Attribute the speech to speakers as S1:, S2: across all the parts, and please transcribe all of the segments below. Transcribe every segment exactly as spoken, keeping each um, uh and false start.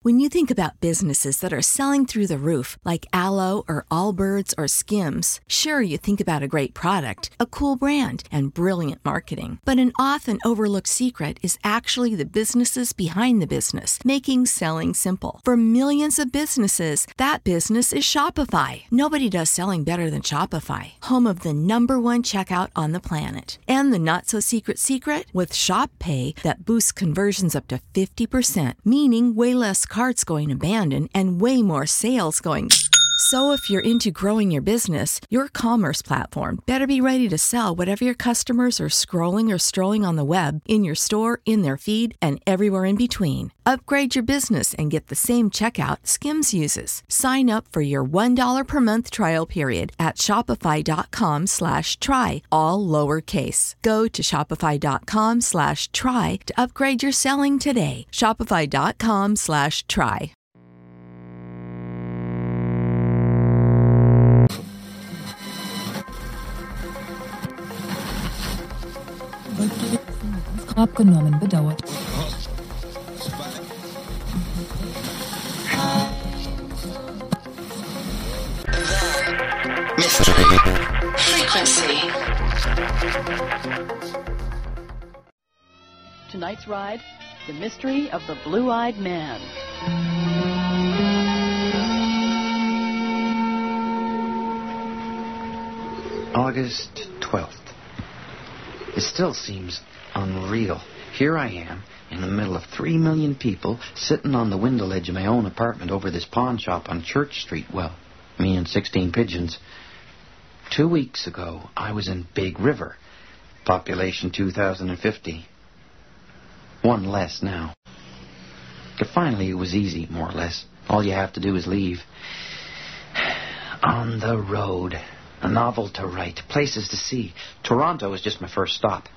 S1: When you think about businesses that are selling through the roof, like Aloe or Allbirds or Skims, sure, you think about a great product, a cool brand, and brilliant marketing. But an often overlooked secret is actually the businesses behind the business, making selling simple. For millions of businesses, that business is Shopify. Nobody does selling better than Shopify, home of the number one checkout on the planet. And the not-so-secret secret? With Shop Pay that boosts conversions up to fifty percent, meaning way less carts going abandoned and way more sales going. So if you're into growing your business, your commerce platform better be ready to sell whatever your customers are scrolling or strolling on the web, in your store, in their feed, and everywhere in between. Upgrade your business and get the same checkout Skims uses. Sign up for your one dollar per month trial period at shopify.com slash try, all lowercase. Go to shopify.com slash try to upgrade your selling today. Shopify.com slash try.
S2: Abgenommen, bedauert.
S3: Mystery Frequency.
S4: Tonight's ride, The Mystery of the Blue-Eyed Man.
S5: August twelfth. It still seems unreal. Here I am, in the middle of three million people, sitting on the window ledge of my own apartment over this pawn shop on Church Street. Well, me and sixteen pigeons. Two weeks ago, I was in Big River. Population two thousand fifty. One less now. But finally, it was easy, more or less. All you have to do is leave. On the road. A novel to write. Places to see. Toronto is just my first stop.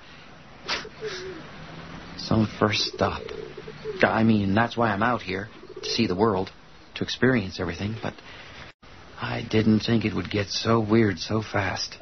S5: Some first stop. I mean, that's why I'm out here. To see the world. To experience everything. But I didn't think it would get so weird so fast.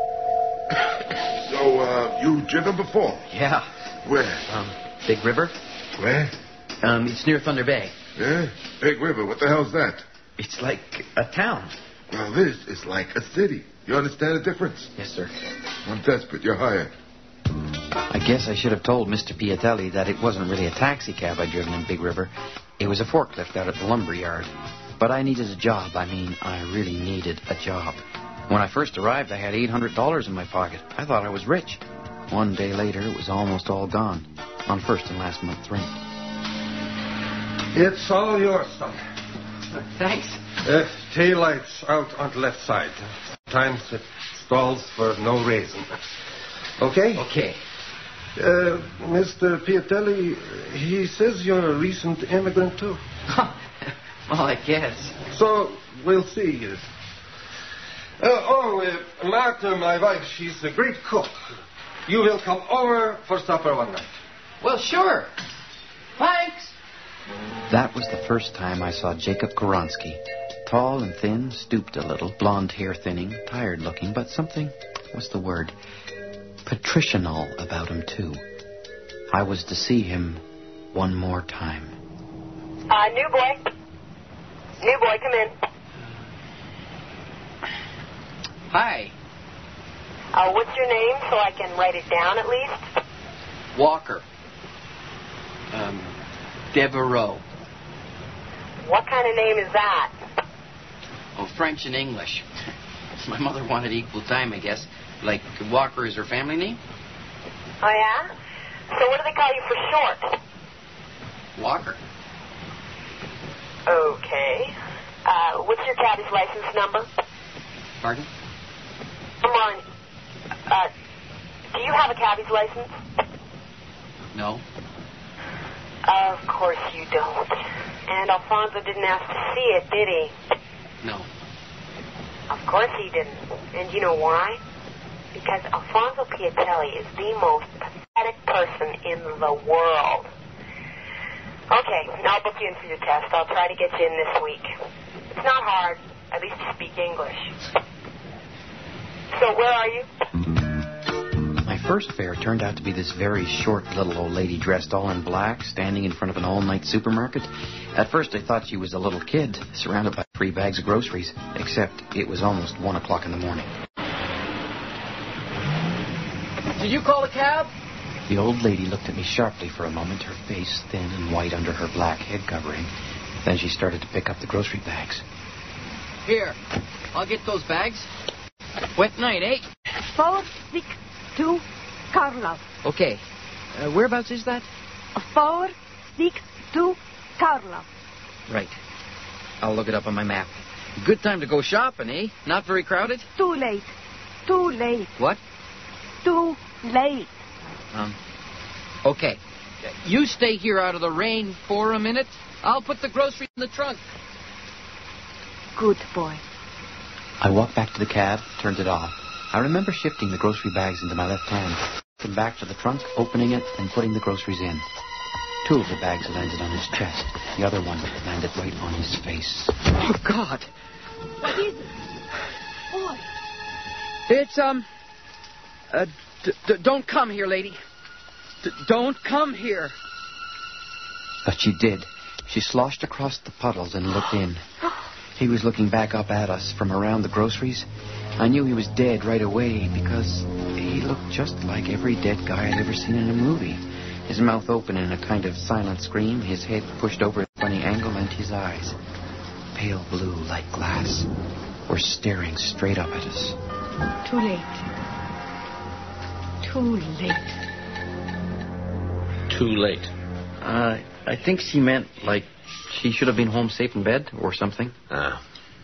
S6: So, uh, you've driven before?
S5: Yeah.
S6: Where?
S5: Um, Big River.
S6: Where?
S5: Um, it's near Thunder Bay.
S6: Yeah? Big River. What the hell's that?
S5: It's like a town.
S6: Well, this is like a city. You understand the difference?
S5: Yes, sir.
S6: I'm desperate. You're hired.
S5: I guess I should have told Mister Piatelli that it wasn't really a taxi cab I'd driven in Big River. It was a forklift out at the lumber yard. But I needed a job. I mean, I really needed a job. When I first arrived, I had eight hundred dollars in my pocket. I thought I was rich. One day later, it was almost all gone. On first and last month's rent.
S7: It's all yours, son.
S5: Thanks.
S7: Uh, taillights out on the left side. Sometimes it stalls for no reason. Okay?
S5: Okay.
S7: Uh, Mister Piatelli, he says you're a recent immigrant, too.
S5: Well, I guess.
S7: So, we'll see. Uh, oh, uh, Martha, my wife, she's a great cook. You will come over for supper one night.
S5: Well, sure. Thanks. That was the first time I saw Jacob Koronsky. Tall and thin, stooped a little, blonde hair thinning, tired looking, but something, what's the word, patricianal about him, too. I was to see him one more time.
S8: Uh, new boy. New boy, come in.
S5: Hi.
S8: Uh, what's your name so I can write it down at least?
S5: Walker. Um, Devereaux.
S8: What kind of name is that?
S5: Oh, French and English. My mother wanted equal time, I guess. Like Walker is her family name?
S8: Oh, yeah? So what do they call you for short?
S5: Walker.
S8: Okay. Uh, what's your cabbie's license number?
S5: Pardon?
S8: Come on. Uh, do you have a cabbie's license?
S5: No.
S8: Of course you don't. And Alfonso didn't ask to see it, did he?
S5: No.
S8: Of course he didn't. And you know why? Because Alfonso Piatelli is the most pathetic person in the world. Okay, I'll book you in for your test. I'll try to get you in this week. It's not hard. At least you speak English. So where are you?
S5: My first fare turned out to be this very short little old lady dressed all in black, standing in front of an all-night supermarket. At first I thought she was a little kid, surrounded by three bags of groceries, except it was almost one o'clock in the morning.
S9: Did you call a cab?
S5: The old lady looked at me sharply for a moment, her face thin and white under her black head covering. Then she started to pick up the grocery bags.
S9: Here, I'll get those bags. Wet night, eh?
S10: Four, six, two, Karlov.
S9: Okay. Uh, whereabouts is that?
S10: Four, six, two, Karlov.
S9: Right. I'll look it up on my map. Good time to go shopping, eh? Not very crowded?
S10: Too late. Too late.
S9: What?
S10: Too late.
S9: Um, okay. You stay here out of the rain for a minute. I'll put the groceries in the trunk.
S10: Good boy.
S5: I walked back to the cab, turned it off. I remember shifting the grocery bags into my left hand, come back to the trunk, opening it, and putting the groceries in. Two of the bags landed on his chest. The other one landed right on his face.
S9: Oh, God.
S10: What is it? Boy.
S9: It's, um... Uh, d- d- don't come here, lady. D- don't come here.
S5: But she did. She sloshed across the puddles and looked in. He was looking back up at us from around the groceries. I knew he was dead right away because he looked just like every dead guy I'd ever seen in a movie. His mouth open in a kind of silent scream, his head pushed over at a funny angle, and his eyes, pale blue like glass, were staring straight up at us.
S10: Too late. Too late.
S5: Too late. Uh, I think she meant, like, she should have been home safe in bed or something.
S11: Ah.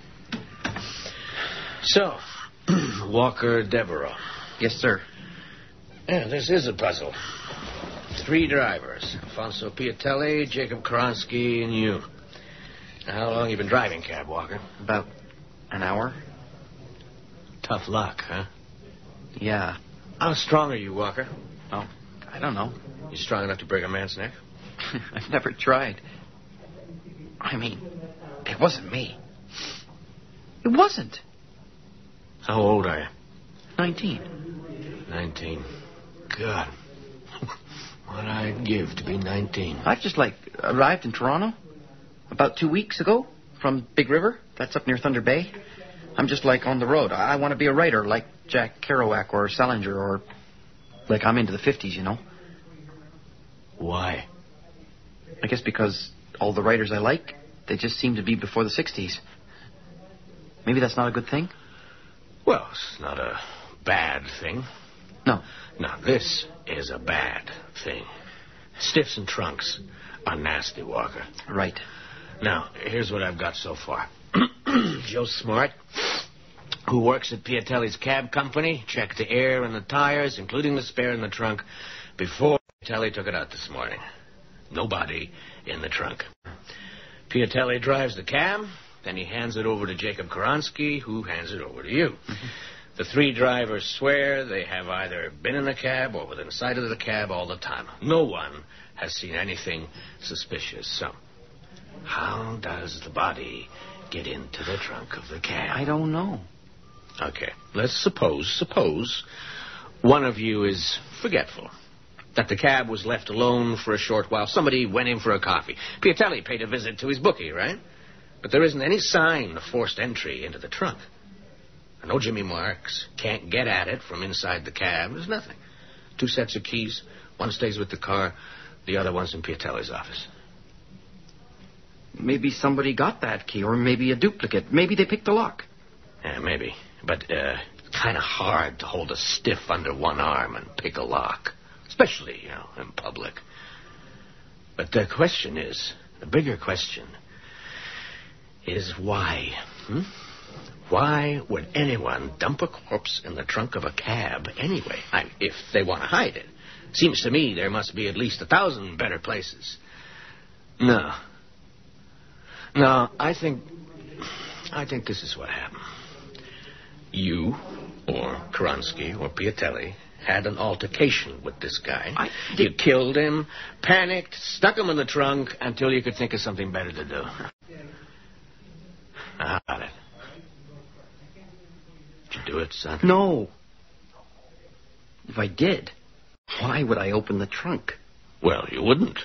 S11: So, Walker Devereaux.
S5: Yes, sir.
S11: Yeah, this is a puzzle. Three drivers. Alfonso Piatelli, Jacob Koronsky, and you. Now, how long you been driving cab, Walker?
S5: About an hour.
S11: Tough luck, huh?
S5: Yeah.
S11: How strong are you, Walker?
S5: Oh, I don't know.
S11: You strong enough to break a man's neck?
S5: I've never tried. I mean, it wasn't me. It wasn't.
S11: How old are you?
S5: Nineteen.
S11: Nineteen. God. What I'd give to be nineteen.
S5: I've just, like, arrived in Toronto about two weeks ago from Big River. That's up near Thunder Bay. I'm just, like, on the road. I, I want to be a writer like Jack Kerouac or Salinger or, like, I'm into the fifties, you know.
S11: Why?
S5: I guess because all the writers I like, they just seem to be before the sixties. Maybe that's not a good thing?
S11: Well, it's not a bad thing.
S5: No.
S11: Now, this is a bad thing. Stiffs and trunks are nasty, Walker.
S5: Right.
S11: Now, here's what I've got so far. Joe Smart, who works at Piatelli's cab company, checked the air and the tires, including the spare in the trunk, before Piatelli took it out this morning. Nobody in the trunk. Piatelli drives the cab, then he hands it over to Jacob Koronsky, who hands it over to you. Mm-hmm. The three drivers swear they have either been in the cab or within sight of the cab all the time. No one has seen anything suspicious. So, how does the body get into the trunk of the cab?
S5: I don't know.
S11: Okay, let's suppose, suppose one of you is forgetful. That the cab was left alone for a short while. Somebody went in for a coffee. Piatelli paid a visit to his bookie, right? But there isn't any sign of forced entry into the trunk. No Jimmy Marks can't get at it from inside the cab. There's nothing. Two sets of keys. One stays with the car. The other one's in Piatelli's office.
S5: Maybe somebody got that key, or maybe a duplicate. Maybe they picked the lock.
S11: Yeah, maybe. But uh, it's kind of hard to hold a stiff under one arm and pick a lock. Especially, you know, in public. But the question is, the bigger question is why? Hmm? Why would anyone dump a corpse in the trunk of a cab anyway? I, if they want to hide it. Seems to me there must be at least a thousand better places. No. No, I think... I think this is what happened. You, or Koronsky, or Piatelli, had an altercation with this guy. I you killed him, panicked, stuck him in the trunk until you could think of something better to do. How about it? Did you do it, son?
S5: No. If I did, why would I open the trunk?
S11: Well, you wouldn't.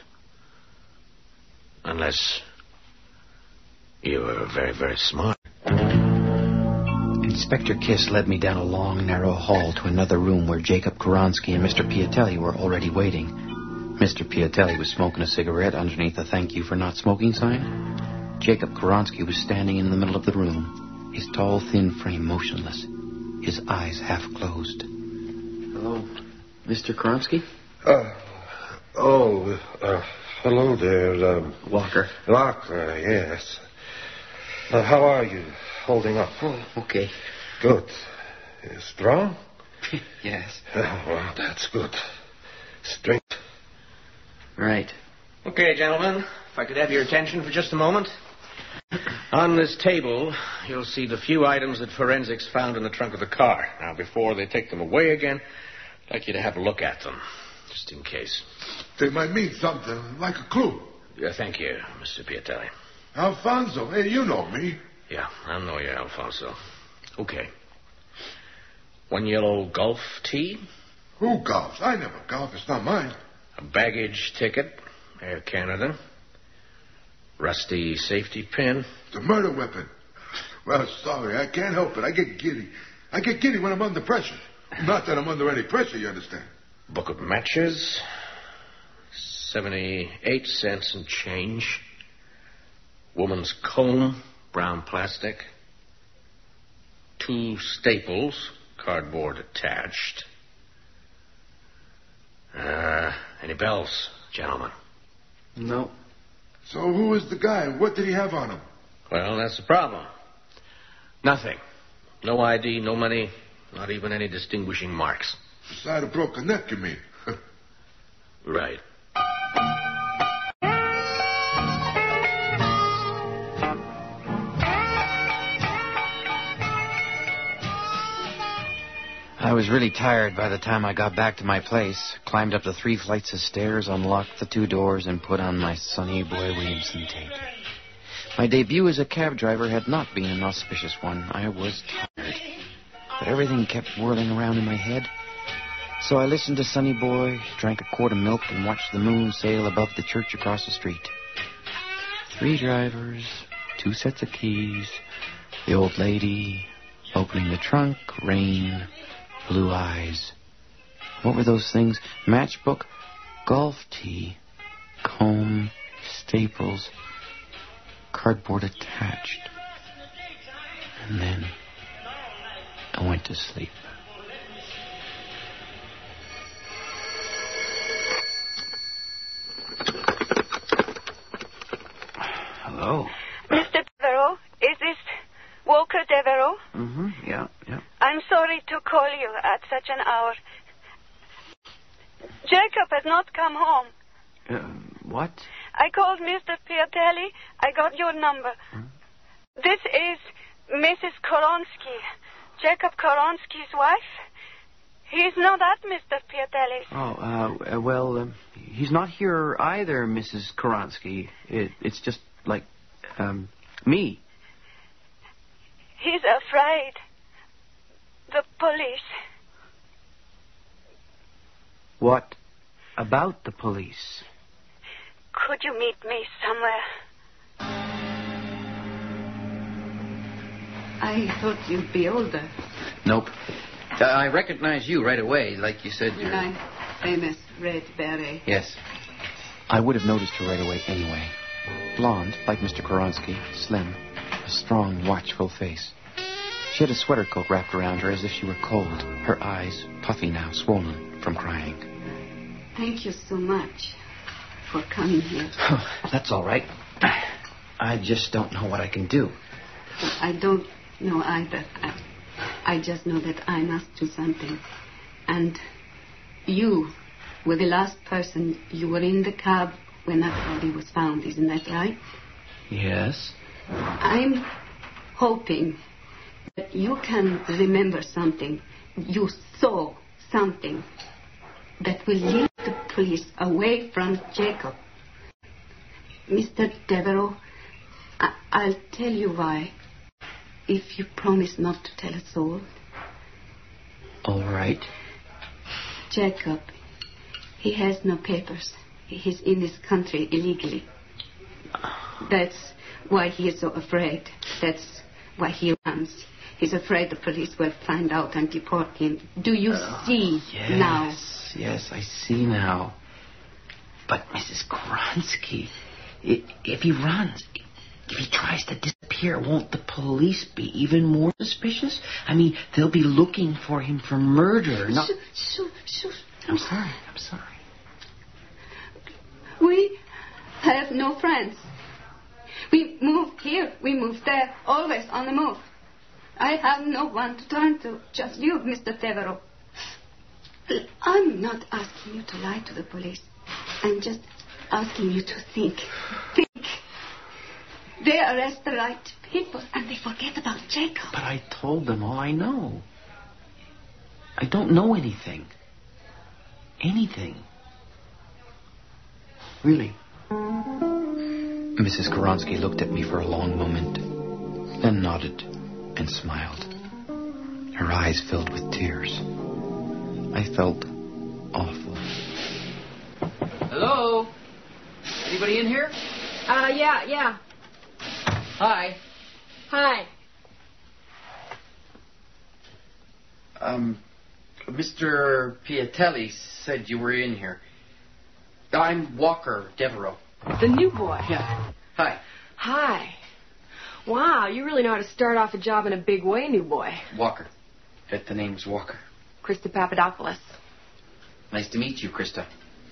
S11: Unless you were very, very smart.
S5: Inspector Kiss led me down a long, narrow hall to another room where Jacob Koronsky and Mister Piatelli were already waiting. Mister Piatelli was smoking a cigarette underneath a thank you for not smoking sign. Jacob Koronsky was standing in the middle of the room, his tall, thin frame motionless, his eyes half closed. Hello, Mister Koronsky?
S7: Uh, oh, uh, hello there, um...
S5: Walker.
S7: Walker, yes. Uh, how are you? Holding up?
S5: Oh, okay.
S7: Good. You strong?
S5: Yes.
S7: Oh, well, that's good. Strength.
S5: Right.
S11: Okay, gentlemen, if I could have your attention for just a moment. On this table, you'll see the few items that forensics found in the trunk of the car. Now, before they take them away again, I'd like you to have a look at them, just in case.
S6: They might mean something, like a clue.
S11: Yeah, thank you, Mister Piatelli.
S6: Alfonso, hey, you know me.
S11: Yeah, I know you, Alfonso. Okay. One yellow golf tee.
S6: Who golfs? I never golf. It's not mine.
S11: A baggage ticket, Air Canada. Rusty safety pin.
S6: The murder weapon. Well, sorry, I can't help it. I get giddy. I get giddy when I'm under pressure. Not that I'm under any pressure, you understand.
S11: Book of matches. seventy-eight cents and change. Woman's comb, brown plastic. Two staples, cardboard attached. Uh, any bells, gentlemen?
S5: No.
S6: So who is the guy? What did he have on him?
S11: Well, that's the problem. Nothing. No I D, no money, not even any distinguishing marks.
S6: Beside a broken neck, you mean?
S11: Right.
S5: I was really tired by the time I got back to my place, climbed up the three flights of stairs, unlocked the two doors, and put on my Sonny Boy Williamson tape. My debut as a cab driver had not been an auspicious one. I was tired. But everything kept whirling around in my head. So I listened to Sonny Boy, drank a quart of milk, and watched the moon sail above the church across the street. Three drivers, two sets of keys, the old lady, opening the trunk, rain, blue eyes. What were those things? Matchbook, golf tee, comb, staples, cardboard attached. And then I went to sleep. Hello.
S12: Mister Devereaux, is this Walker Devereaux?
S5: Mm-hmm, yeah, yeah.
S12: I'm sorry to call you at such an hour. Jacob has not come home.
S5: Uh, what?
S12: I called Mister Piatelli. I got your number. Hmm? This is Missus Koronsky, Jacob Koronsky's wife. He's not at Mister Piatelli's.
S5: Oh, uh, well, um, he's not here either, Missus Koronsky. It, it's just like, um, me.
S12: He's afraid. The police.
S5: What about the police?
S12: Could you meet me somewhere?
S10: I thought you'd be older.
S5: Nope. Uh, I recognize you right away, like you said. You're...
S10: My famous red beret.
S5: Yes. I would have noticed her right away anyway. Blonde, like Mister Koronsky, slim, a strong, watchful face. She had a sweater coat wrapped around her as if she were cold, her eyes puffy now, swollen from crying.
S10: Thank you so much for coming here.
S5: Oh, that's all right. I just don't know what I can do.
S10: I don't know either. I, I just know that I must do something. And you were the last person. You were in the cab when that body was found. Isn't that right?
S5: Yes.
S10: I'm hoping that you can remember something. You saw something that will lead the police away from Jacob. Mister Devereaux, I- I'll tell you why. If you promise not to tell us all.
S5: All right.
S10: Jacob, he has no papers. He's in this country illegally. That's why he is so afraid. That's why he runs. He's afraid the police will find out and deport him. Do you uh, see
S5: yes,
S10: now?
S5: Yes, yes, I see now. But, Missus Koronsky, if he runs, if he tries to disappear, won't the police be even more suspicious? I mean, they'll be looking for him for murder. Not...
S10: Shoo, shoo, shoo.
S5: I'm sorry, I'm sorry.
S10: We have no friends. We moved here, we moved there, always on the move. I have no one to turn to, just you, Mister Devereaux. I'm not asking you to lie to the police. I'm just asking you to think. Think. They arrest the right people and they forget about Jacob.
S5: But I told them all I know. I don't know anything. Anything. Really. Missus Koronsky looked at me for a long moment, then nodded and smiled. Her eyes filled with tears. I felt awful.
S9: Hello? Anybody in here?
S13: Uh, yeah, yeah.
S9: Hi.
S13: Hi.
S5: Um, Mister Piatelli said you were in here. I'm Walker Devereaux.
S13: The new boy.
S5: Yeah. Hi.
S13: Hi. Wow, you really know how to start off a job in a big way, new boy.
S5: Walker. But the name's Walker.
S13: Krista Papadopoulos.
S5: Nice to meet you, Krista.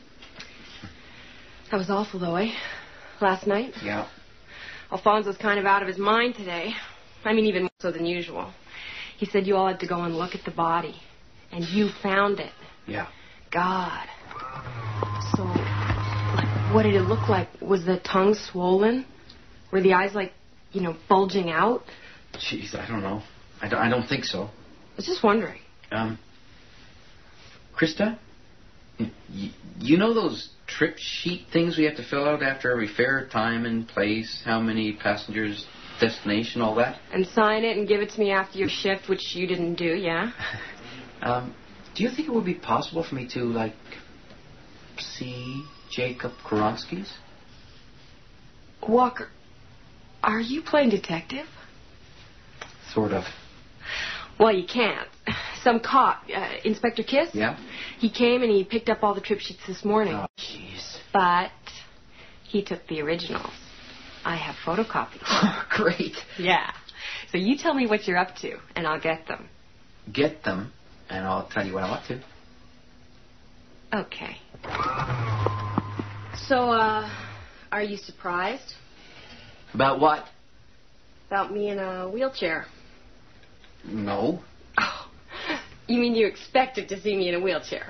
S13: That was awful, though, eh? Last night?
S5: Yeah.
S13: Alfonso's kind of out of his mind today. I mean, even more so than usual. He said you all had to go and look at the body. And you found it.
S5: Yeah.
S13: God. So, like, what did it look like? Was the tongue swollen? Were the eyes, like, you know, bulging out?
S5: Jeez, I don't know. I don't, I don't think so.
S13: I was just wondering.
S5: Um, Krista? Y- you know those trip sheet things we have to fill out after every fare? Time and place, how many passengers, destination, all that?
S13: And sign it and give it to me after your shift, which you didn't do, yeah?
S5: um, do you think it would be possible for me to, like, see Jacob Koronsky's?
S13: Walker, are you playing detective?
S5: Sort of.
S13: Well, you can't. Some cop, uh, Inspector Kiss?
S5: Yeah?
S13: He came and he picked up all the trip sheets this morning.
S5: Oh, jeez.
S13: But he took the originals. I have photocopies.
S5: Oh, great.
S13: Yeah. So you tell me what you're up to, and I'll get them.
S5: Get them, and I'll tell you what I'm up to.
S13: Okay. So, uh, are you surprised?
S5: About what?
S13: About me in a wheelchair.
S5: No.
S13: Oh, you mean you expected to see me in a wheelchair?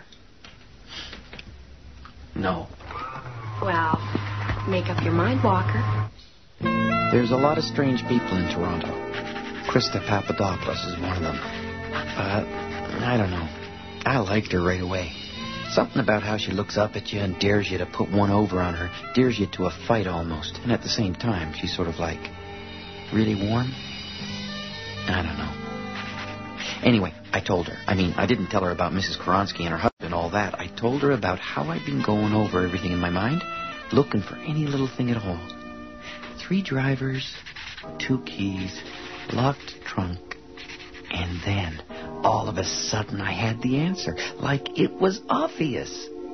S5: No.
S13: Well, make up your mind, Walker.
S5: There's a lot of strange people in Toronto. Krista Papadopoulos is one of them. But, I don't know. I liked her right away. Something about how she looks up at you and dares you to put one over on her. Dares you to a fight almost. And at the same time, she's sort of like really warm. I don't know. Anyway, I told her. I mean, I didn't tell her about Missus Koronsky and her husband and all that. I told her about how I'd been going over everything in my mind, looking for any little thing at all. Three drivers, two keys, locked trunk, and then, all of a sudden, I had the answer. Like it was obvious.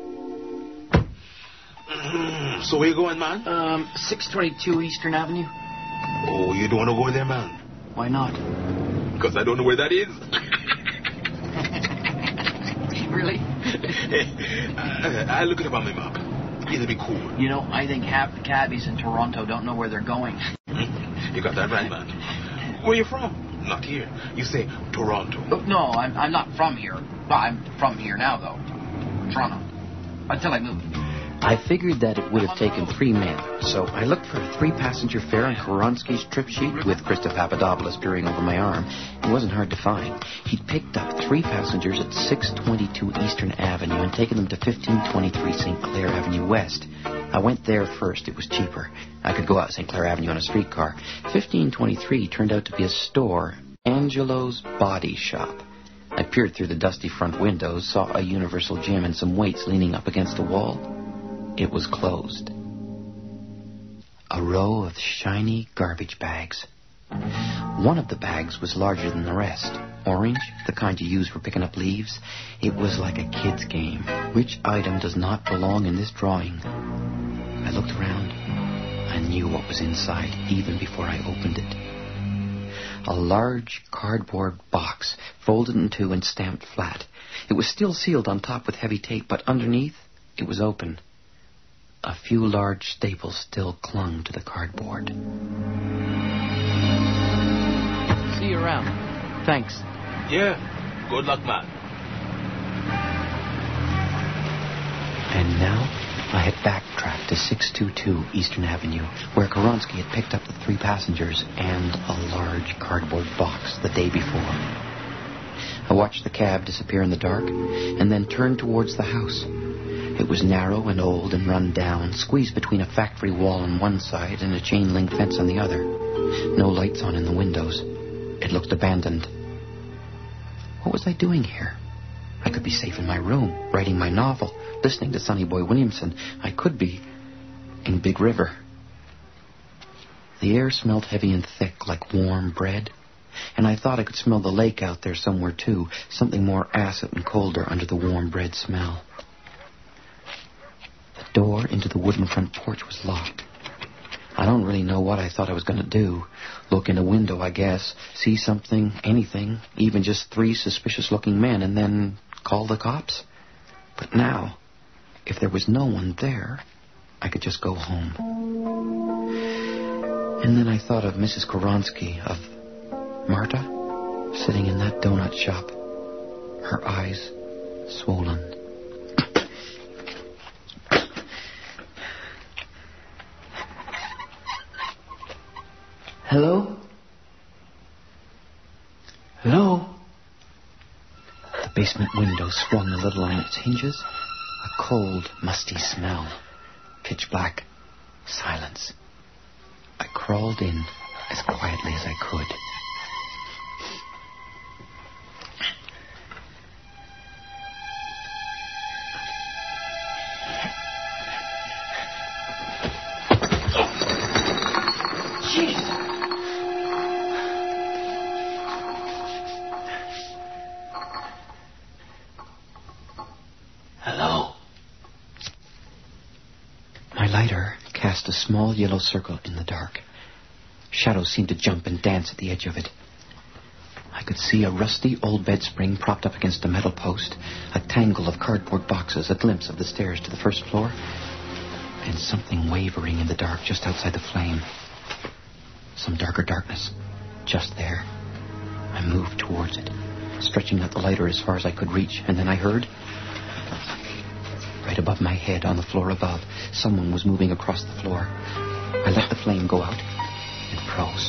S14: So where you going, man?
S5: Um, six twenty-two Eastern Avenue.
S14: Oh, you don't want to go there, man?
S5: Why not?
S14: Because I don't know where that is.
S5: Really?
S14: uh, I'll look it up on my map. It'll be cool.
S9: You know, I think half the cabbies in Toronto don't know where they're going.
S14: You got that right, man. Where you from? Not here. You say Toronto.
S9: Oh, no, I'm, I'm not from here. Well, I'm from here now, though. Toronto. Until I move.
S5: I figured that it would have taken three men, so I looked for a three-passenger fare on Koronsky's trip sheet with Krista Papadopoulos peering over my arm. It wasn't hard to find. He'd picked up three passengers at six twenty-two Eastern Avenue and taken them to fifteen twenty-three Saint Clair Avenue West. I went there first. It was cheaper. I could go out Saint Clair Avenue on a streetcar. fifteen twenty-three turned out to be a store, Angelo's Body Shop. I peered through the dusty front windows, saw a universal gym and some weights leaning up against a wall. It was closed. A row of shiny garbage bags. One of the bags was larger than the rest. Orange, the kind you use for picking up leaves. It was like a kid's game. Which item does not belong in this drawing? I looked around. I knew what was inside even before I opened it. A large cardboard box, folded in two and stamped flat. It was still sealed on top with heavy tape, but underneath, it was open. A few large staples still clung to the cardboard.
S9: See you around. Thanks.
S14: Yeah. Good luck, man.
S5: And now I had backtracked to six two two Eastern Avenue, where Koronsky had picked up the three passengers and a large cardboard box the day before. I watched the cab disappear in the dark and then turned towards the house. It was narrow and old and run down, squeezed between a factory wall on one side and a chain-link fence on the other. No lights on in the windows. It looked abandoned. What was I doing here? I could be safe in my room, writing my novel, listening to Sonny Boy Williamson. I could be in Big River. The air smelled heavy and thick, like warm bread. And I thought I could smell the lake out there somewhere, too. Something more acid and colder under the warm bread smell. The door into the wooden front porch was locked. I don't really know what I thought I was going to do. Look in a window, I guess. See something, anything, even just three suspicious-looking men, and then call the cops. But now, if there was no one there, I could just go home. And then I thought of Missus Koronsky, of Marta, sitting in that donut shop, her eyes swollen. Hello? Hello? The basement window swung a little on its hinges. A cold, musty smell. Pitch black. Silence. I crawled in as quietly as I could. A small yellow circle in the dark. Shadows seemed to jump and dance at the edge of it. I could see a rusty old bed spring propped up against a metal post, a tangle of cardboard boxes, a glimpse of the stairs to the first floor, and something wavering in the dark just outside the flame. Some darker darkness, just there. I moved towards it, stretching out the lighter as far as I could reach, and then I heard... Right above my head, on the floor above, someone was moving across the floor. I let the flame go out and froze.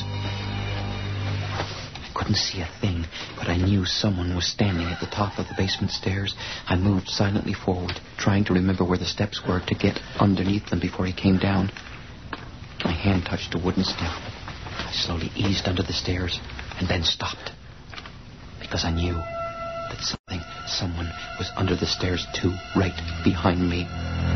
S5: I couldn't see a thing, but I knew someone was standing at the top of the basement stairs. I moved silently forward, trying to remember where the steps were to get underneath them before he came down. My hand touched a wooden step. I slowly eased under the stairs and then stopped, because I knew that something, someone was under the stairs too, right behind me.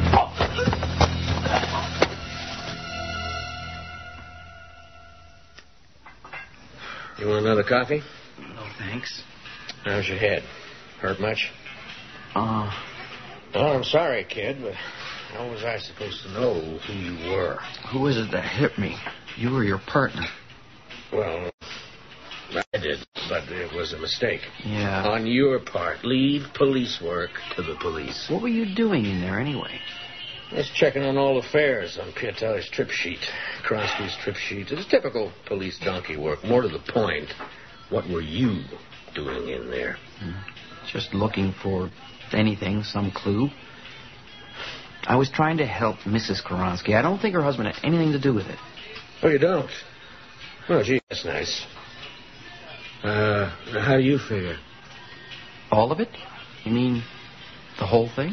S11: You want another coffee?
S5: No, thanks.
S11: How's your head? Hurt much?
S5: Uh...
S11: Oh, I'm sorry, kid, but how was I supposed to know who you were?
S5: Who is it that hit me? You or your partner?
S11: Well... I did, but it was a mistake.
S5: Yeah.
S11: On your part. Leave police work to the police.
S5: What were you doing in there anyway?
S11: Just checking on all the fares on Piatelli's trip sheet. Kronsky's trip sheet. It's typical police donkey work. More to the point, what were you doing in there?
S5: Just looking for anything, some clue. I was trying to help Missus Koronsky. I don't think her husband had anything to do with it.
S11: Oh, you don't? Well, gee, that's nice. Uh, how do you figure?
S5: All of it? You mean the whole thing?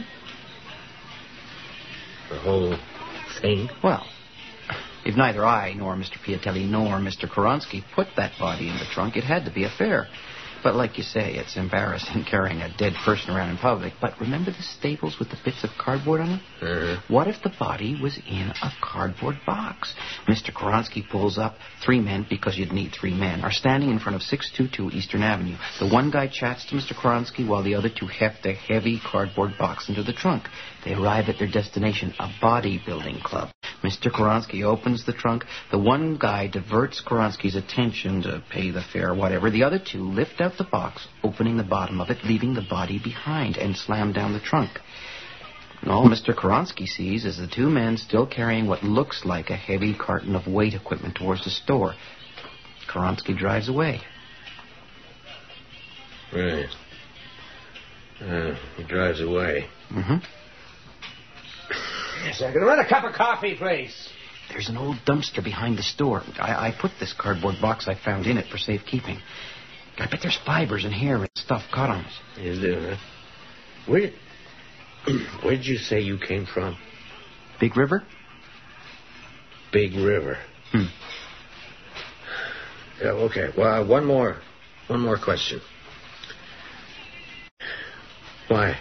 S11: The whole thing?
S5: Well, if neither I nor Mister Piatelli nor Mister Koronsky put that body in the trunk, it had to be a fair. But like you say, it's embarrassing carrying a dead person around in public. But remember the staples with the bits of cardboard on them?
S11: Mm-hmm.
S5: What if the body was in a cardboard box? Mister Koronsky pulls up. Three men, because you'd need three men, are standing in front of six two two Eastern Avenue. The one guy chats to Mister Koronsky while the other two heft a heavy cardboard box into the trunk. They arrive at their destination, a bodybuilding club. Mister Koronsky opens the trunk. The one guy diverts Koronsky's attention to pay the fare, whatever. The other two lift out the box, opening the bottom of it, leaving the body behind, and slam down the trunk. And all Mister Koronsky sees is the two men still carrying what looks like a heavy carton of weight equipment towards the store. Koronsky drives away.
S11: Right. Uh, he drives away.
S5: Mm-hmm.
S11: Yes, I can run a cup of coffee, please.
S5: There's an old dumpster behind the store. I, I put this cardboard box I found in it for safekeeping. I bet there's fibers and hair and stuff caught on it.
S11: You do, huh? Where, where did you say you came from?
S5: Big River?
S11: Big River.
S5: Hmm.
S11: Yeah, okay. Well, uh, one more, one more question. Why?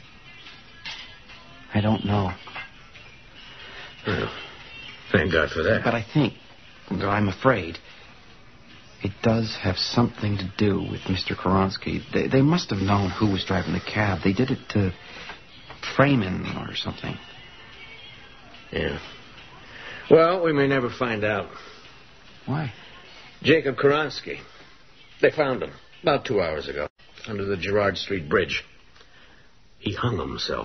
S5: I don't know.
S11: Well, thank God for that.
S5: But I think, though I'm afraid, it does have something to do with Mister Koronsky. They, they must have known who was driving the cab. They did it to frame him or something.
S11: Yeah. Well, we may never find out.
S5: Why?
S11: Jacob Koronsky. They found him about two hours ago under the Gerard Street Bridge. He hung himself.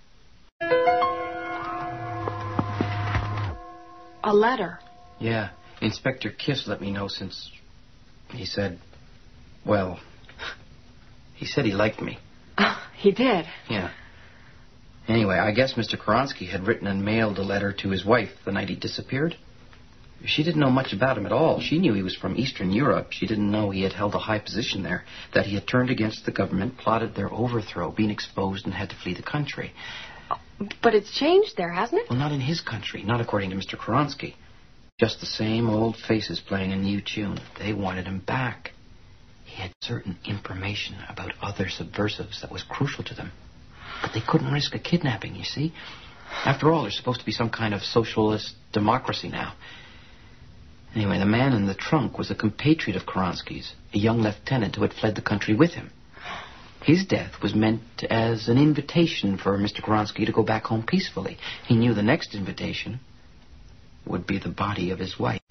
S13: A letter.
S5: Yeah. Inspector Kiss let me know since he said, well, he said he liked me.
S13: Oh, he did?
S5: Yeah. Anyway, I guess Mister Koronsky had written and mailed a letter to his wife the night he disappeared. She didn't know much about him at all. She knew he was from Eastern Europe. She didn't know he had held a high position there, that he had turned against the government, plotted their overthrow, been exposed, and had to flee the country.
S13: But it's changed there, hasn't it?
S5: Well, not in his country, not according to Mister Koronsky. Just the same old faces playing a new tune. They wanted him back. He had certain information about other subversives that was crucial to them. But they couldn't risk a kidnapping, you see. After all, there's supposed to be some kind of socialist democracy now. Anyway, the man in the trunk was a compatriot of Koronsky's, a young lieutenant who had fled the country with him. His death was meant to, as an invitation for Mister Koronsky to go back home peacefully. He knew the next invitation would be the body of his wife.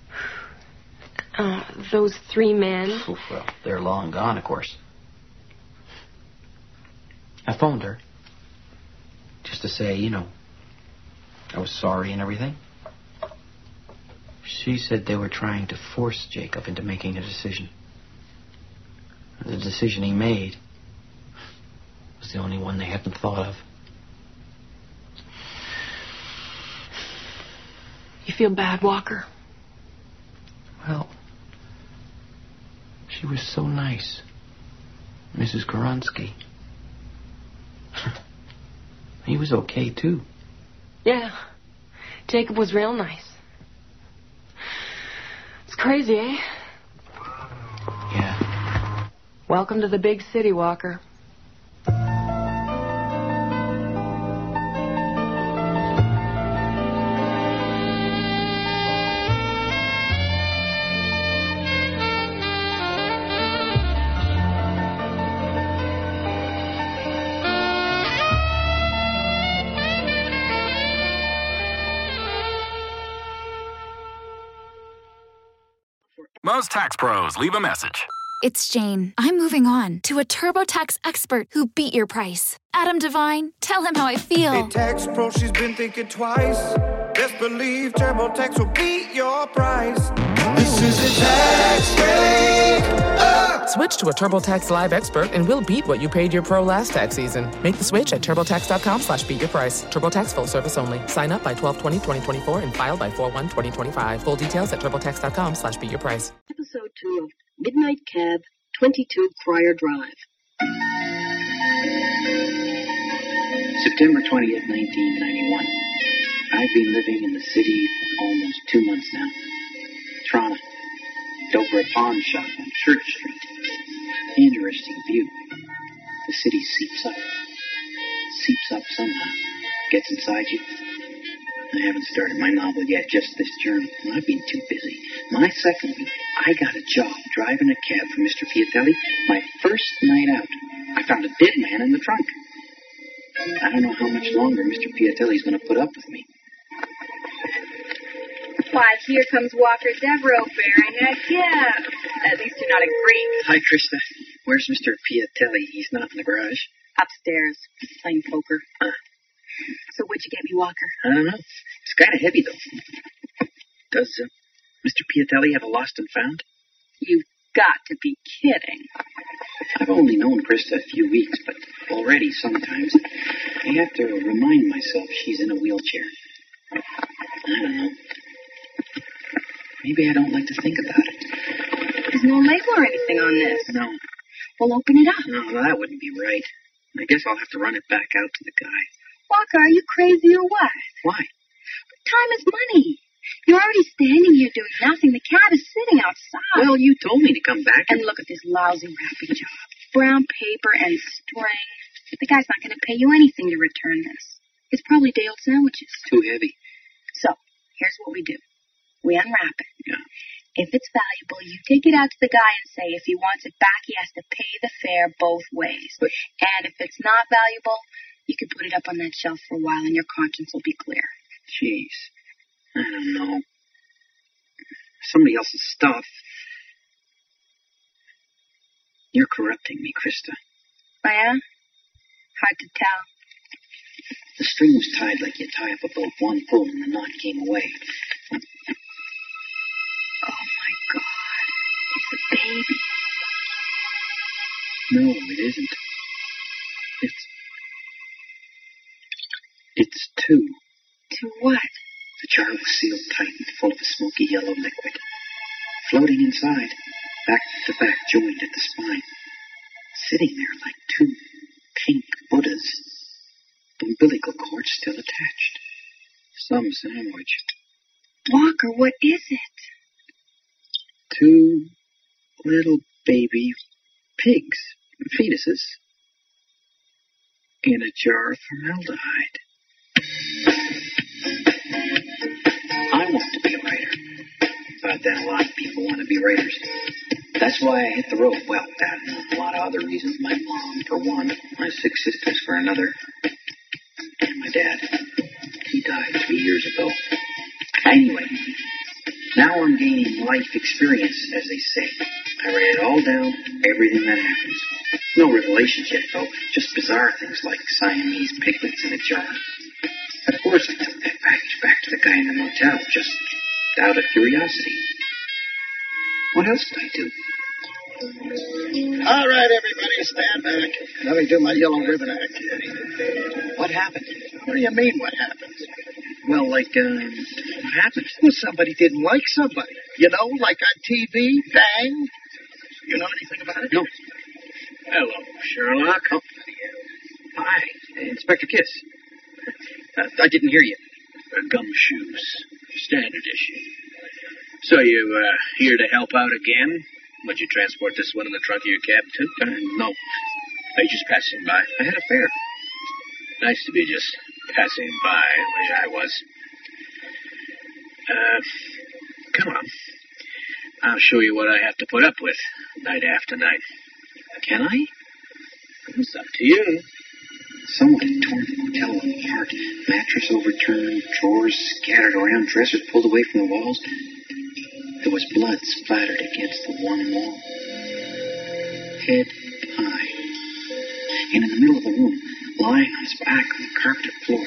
S13: Uh, those three men?
S5: Oh, well, they're long gone, of course. I phoned her. Just to say, you know, I was sorry and everything. She said they were trying to force Jacob into making a decision. The decision he made was the only one they hadn't thought of.
S13: You feel bad, Walker?
S5: Well, she was so nice. Missus Koronsky. He was okay, too.
S13: Yeah. Jacob was real nice. It's crazy, eh?
S5: Yeah.
S13: Welcome to the big city, Walker.
S15: Most tax pros leave a message.
S16: It's Jane. I'm moving on to a TurboTax expert who beat your price. Adam Devine, tell him how I feel.
S17: Hey, tax pro, she's been thinking twice. Best believe TurboTax will beat your price. This is a tax break. Uh.
S18: Switch to a TurboTax Live expert and we'll beat what you paid your pro last tax season. Make the switch at TurboTax.com slash beat your price. TurboTax full service only. Sign up by twelve twenty twenty twenty-four and file by four one twenty twenty-five. Full details at TurboTax.com slash beat your price.
S19: Episode two of Midnight Cab, twenty-two Crier Drive.
S20: September twentieth, nineteen ninety-one. I've been living in the city for almost two months now. Toronto. Over a pawn shop on Church Street. Interesting view. The city seeps up. Seeps up somehow. Gets inside you. I haven't started my novel yet, just this journey. I've been too busy. My second week, I got a job driving a cab for Mister Piatelli. My first night out, I found a dead man in the trunk. I don't know how much longer Mister Piatelli's going to put up with me.
S21: Why, here comes Walker Devereaux bearing a gift. At least you're not a Greek.
S20: Hi, Krista. Where's Mister Piatelli? He's not in the garage.
S21: Upstairs, playing poker.
S20: Huh.
S21: So what'd you get me, Walker?
S20: I don't know. It's kind of heavy, though. Does uh, Mister Piatelli have a lost and found?
S21: You've got to be kidding.
S20: I've only known Krista a few weeks, but already sometimes I have to remind myself she's in a wheelchair. I don't know. Maybe I don't like to think about it.
S21: There's no label or anything on this.
S20: No.
S21: Well, open it up.
S20: No, that wouldn't be right. I guess I'll have to run it back out to the guy.
S21: Walker, are you crazy or what?
S20: Why?
S21: Time is money. You're already standing here doing nothing. The cab is sitting outside.
S20: Well, you told me to come back.
S21: And look at this lousy wrapping job. Brown paper and string. The guy's not going to pay you anything to return this. It's probably day-old sandwiches.
S20: Too heavy.
S21: So, here's what we do. We unwrap it.
S20: Yeah.
S21: If it's valuable, you take it out to the guy and say if he wants it back, he has to pay the fare both ways. But, and if it's not valuable, you can put it up on that shelf for a while and your conscience will be clear.
S20: Jeez. I don't know. Somebody else's stuff. You're corrupting me, Krista.
S21: Oh, yeah? Hard to tell.
S20: The string was tied like you tie up a boat. One pull and the knot came away.
S21: Oh, my God. It's a baby.
S20: No, it isn't. It's... It's two.
S21: Two what?
S20: The jar was sealed tight and full of a smoky yellow liquid. Floating inside, back to back joined at the spine. Sitting there like two pink Buddhas. The umbilical cord still attached. Some sandwich.
S21: Walker, what is it?
S20: Two little baby pigs, fetuses, in a jar of formaldehyde. I want to be a writer. But then a lot of people want to be writers. That's why I hit the road. Well, that and a lot of other reasons. My mom, for one. My six sisters, for another. And my dad. He died three years ago. Anyway, now I'm gaining life experience, as they say. I write it all down, everything that happens. No revelations yet, though. Just bizarre things like Siamese piglets in a jar. Of course, I took that package back to the guy in the motel, just out of curiosity. What else did I do?
S22: All right, everybody, stand back. Let me do my yellow ribbon act.
S20: What happened?
S22: What do you mean, what happened?
S20: Well, like, uh, what happened?
S22: Well, somebody didn't like somebody. You know, like on T V, bang. You know anything about it?
S20: No.
S22: Hello, Sherlock.
S20: Oh. Hi, Inspector Kiss. Uh, I didn't hear you.
S22: Uh, gumshoes. Standard issue. So you, uh, here to help out again? Would you transport this one in the trunk of your cab, too?
S20: Uh, no.
S22: Are you just passing by?
S20: I had a fare.
S22: Nice to be just passing by. Wish I was. Uh, come on. I'll show you what I have to put up with night after night.
S20: Can I?
S22: It's up to you.
S20: Someone had torn the motel apart. Mattress overturned, drawers scattered around, dressers pulled away from the walls. There was blood splattered against the one wall. Head high. And in the middle of the room, lying on his back on the carpeted floor,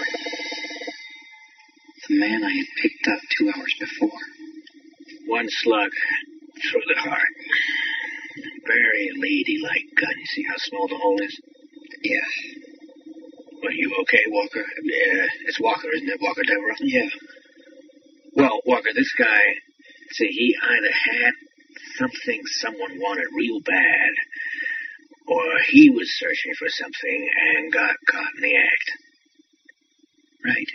S20: the man I had picked up two hours before.
S22: One slug through the heart. Very ladylike gun. You see how small the hole is?
S20: Yeah.
S22: Are you okay, Walker? Uh, it's Walker, isn't it? Walker Devereaux?
S20: Yeah.
S22: Well, Walker, this guy, see, he either had something someone wanted real bad, or he was searching for something and got caught in the act.
S20: Right.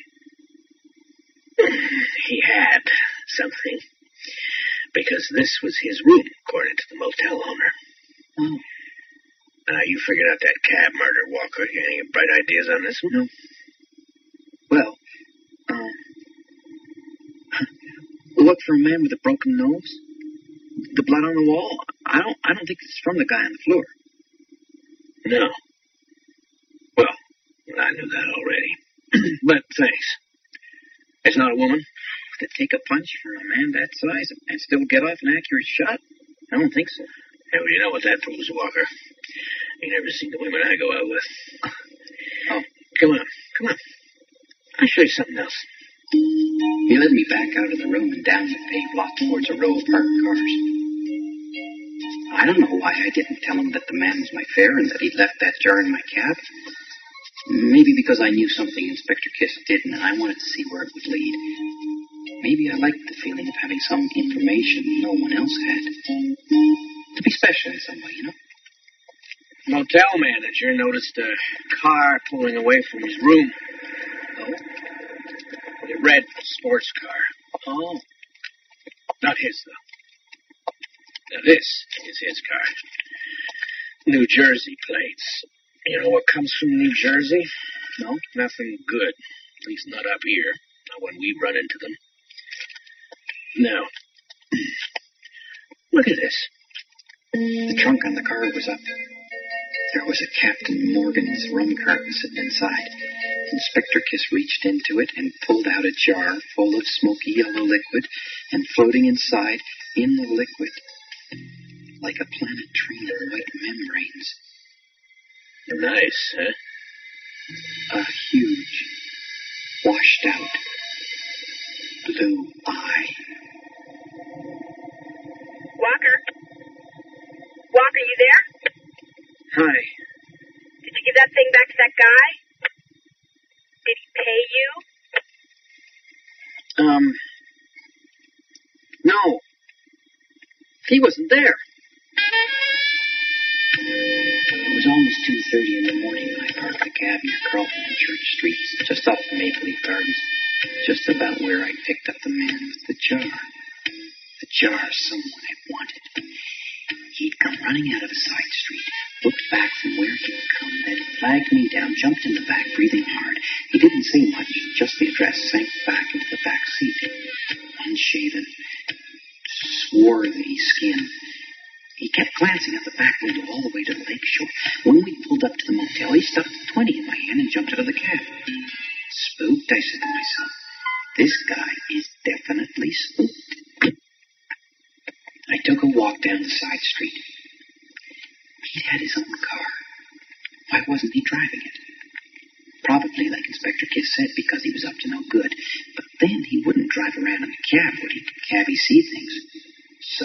S22: He had something, because this was his room, according to the motel owner.
S20: Oh.
S22: Now, you figured out that cab murder, Walker. You any bright ideas on this one?
S20: No. Well, um... look for a man with a broken nose. The blood on the wall. I don't. I don't think it's from the guy on the floor.
S22: No. Well, I knew that already. But thanks. It's not a woman?
S20: To take a punch for a man that size and still get off an accurate shot? I don't think so.
S22: Yeah, well, you know what that proves, Walker. You never seen the women I go out with.
S20: Oh,
S22: come on, come on. I'll show you something else.
S20: He led me back out of the room and down the paved lot towards a row of parked cars. I don't know why I didn't tell him that the man was my fare and that he'd left that jar in my cab. Maybe because I knew something Inspector Kiss didn't, and I wanted to see where it would lead. Maybe I liked the feeling of having some information no one else had. To be special in some way, you know?
S22: Motel manager noticed a car pulling away from his room.
S20: Oh?
S22: A red sports car.
S20: Oh.
S22: Not his, though. Now, this is his car. New Jersey plates. You know what comes from New Jersey?
S20: No.
S22: Nothing good. At least not up here. Not when we run into them. Now, look at this.
S20: The trunk on the car was up. There was a Captain Morgan's rum carton sitting inside. Inspector Kiss reached into it and pulled out a jar full of smoky yellow liquid, and floating inside, in the liquid, like a planet train of white membranes.
S22: Nice, huh?
S20: A huge, washed out, blue eye.
S8: Walker? Walker, you there?
S22: Hi.
S8: Did you give that thing back to that guy? Did he pay you?
S20: Um, no. He wasn't there. It was almost two thirty in the morning when I parked the cab near Carlton and Church Streets, just off the Maple Leaf Gardens, just about where I picked up the man with the jar. The jar someone had wanted. He'd come running out of a side street, looked back from where he'd come, then flagged me down, jumped in the back, breathing hard. He didn't say much, just the address, sank back into the back seat. Unshaven, swarthy skin. He kept glancing at the back window all the way to the lake shore. When we pulled up to the motel, he stuck the twenty in my hand and jumped out of the cab. Spooked, I said to myself. This guy is definitely spooked. I took a walk down the side street. He'd had his own car. Why wasn't he driving it? Probably, like Inspector Kiss said, because he was up to no good. But then he wouldn't drive around in a cab, would he? Cabby see things. So,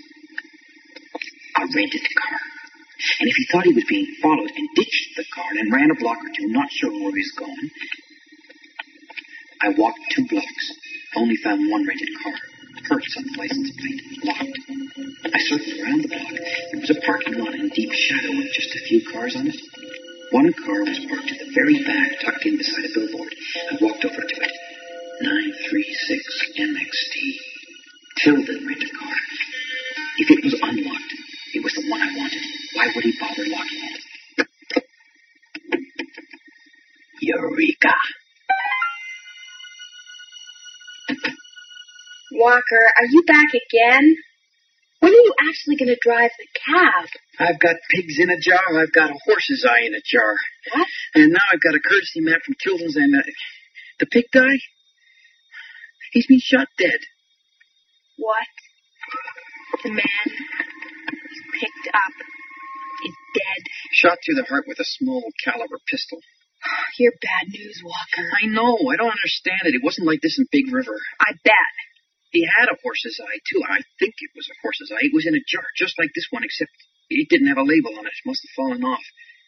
S20: I rented a car. And if he thought he was being followed and ditched the car and ran a block or two, not sure where he was going, I walked two blocks. Only found one rented car. Hertz on the license plate. Locked. I circled around the block. There was a parking lot in deep shadow with just a few cars on it. One car was parked at the very back, tucked in beside a billboard. I walked over to it. nine three six M X T. Tilden rented car. If it was unlocked, it was the one I wanted. Why would he bother locking it? Eureka!
S21: Walker, are you back again? When are you actually going to drive the cab?
S20: I've got pigs in a jar. I've got a horse's eye in a jar.
S21: What?
S20: And now I've got a courtesy map from Tilden's, and uh, the pig guy, he's been shot dead.
S21: What? The man he's picked up is dead?
S20: Shot through the heart with a small caliber pistol.
S21: You're bad news, Walker.
S20: I know. I don't understand it. It wasn't like this in Big River.
S21: I bet.
S20: He had a horse's eye, too. I think it was a horse's eye. It was in a jar, just like this one, except it didn't have a label on it. It must have fallen off.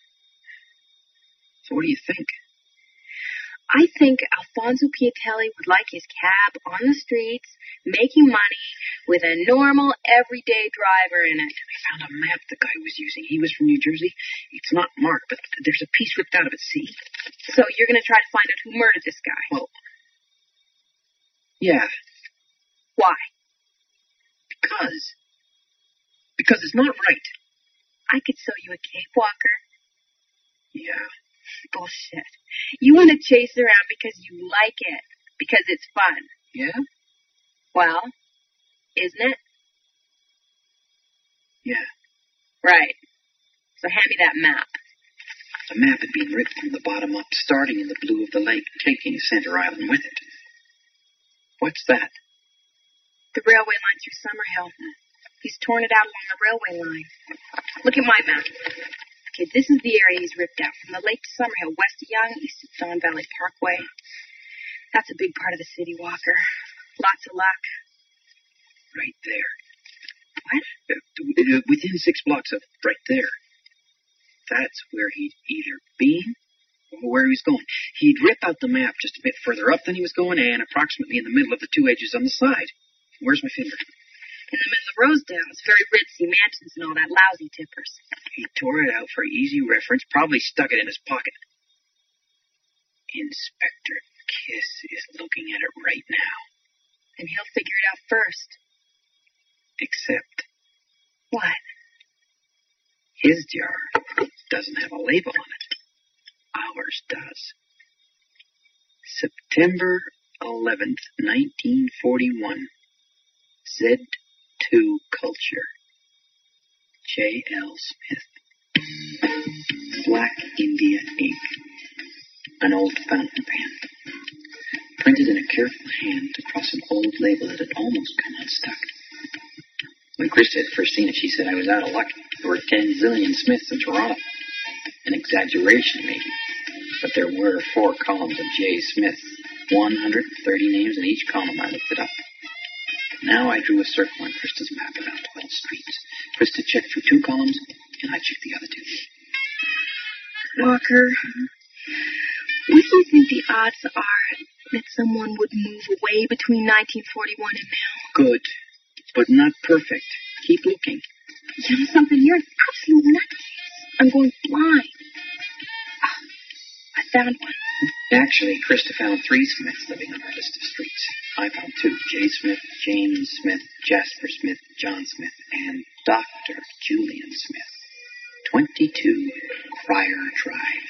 S20: So what do you think?
S21: I think Alfonso Piatelli would like his cab on the streets, making money with a normal, everyday driver in it.
S20: I found a map the guy was using. He was from New Jersey. It's not marked, but there's a piece ripped out of it, see?
S21: So you're going to try to find out who murdered this guy?
S20: Well, yeah.
S21: Why?
S20: Because. Because it's not right.
S21: I could sew you a cape, Walker.
S22: Yeah.
S21: Bullshit. You want to chase around because you like it. Because it's fun.
S22: Yeah?
S21: Well, isn't it?
S22: Yeah.
S21: Right. So hand me that map.
S22: The map had been ripped from the bottom up, starting in the blue of the lake, taking Center Island with it. What's that?
S21: The railway line through Summerhill. He's torn it out along the railway line. Look at my map. Okay, this is the area he's ripped out. From the lake to Summerhill, west of Young, east of Don Valley Parkway. That's a big part of the city, Walker. Lots of luck.
S22: Right there.
S21: What?
S22: Uh, within six blocks of right there. That's where he'd either been or where he was going. He'd rip out the map just a bit further up than he was going and approximately in the middle of the two edges on the side. Where's my finger?
S21: In the middle of Rosedale. It's very ritzy, mansions and all that, lousy tippers.
S22: He tore it out for easy reference, probably stuck it in his pocket. Inspector Kiss is looking at it right now.
S21: And he'll figure it out first.
S22: Except...
S21: What?
S22: His jar doesn't have a label on it. Ours does. September eleventh, nineteen forty-one. Z two Culture. J L Smith. Black India ink. An old fountain pen. Printed in a careful hand across an old label that had almost come unstuck. When Krista had first seen it, she said I was out of luck. There were ten zillion Smiths in Toronto. An exaggeration, maybe. But there were four columns of J. Smith. one hundred thirty names in each column. I looked it up. Now I drew a circle on Krista's map around twelve streets. Krista checked through two columns, and I checked the other two.
S21: Walker, what do you think the odds are that someone would move away between nineteen forty-one and now?
S22: Good, but not perfect. Keep looking.
S21: You know something? You're an absolute nutcase. I'm going blind. Oh, I found one.
S22: Actually, Krista found three Smiths living on our list of streets. I found two. J. Smith, James Smith, Jasper Smith, John Smith, and Doctor Julian Smith. twenty-two Crier Drive.